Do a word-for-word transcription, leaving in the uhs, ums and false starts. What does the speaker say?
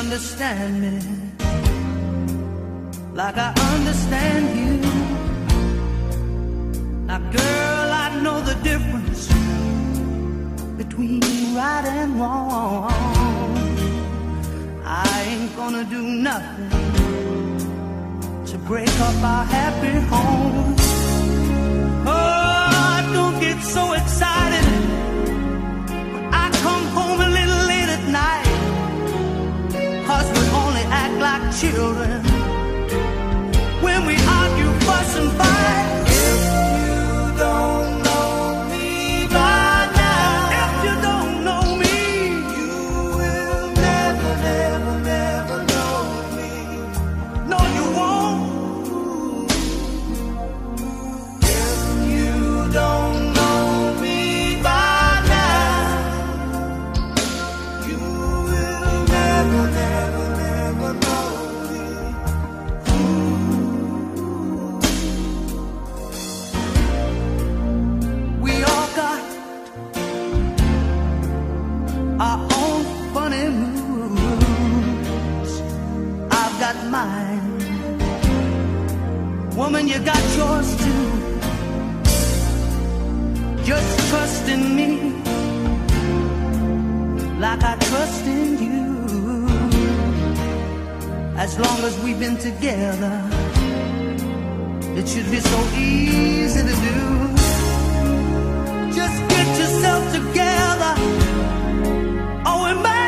understand me like I understand you. Now, girl, I know the difference between right and wrong. I ain't gonna do nothing to break up our happy home. Oh, don't get so excited when I come home a little late at night, 'cause we only act like children when we argue, fuss and fight. If you don't know me by now, if you don't know me, you will never, never, never know me. No, you won't. If you don't know me by now, you will never, never, never know me. We all got our own funny moods. I've got mine. Woman, you got yours too. Just trust in me like I trust in you. As long as we've been together, it should be so easy to do. Just get yourself together. Oh, and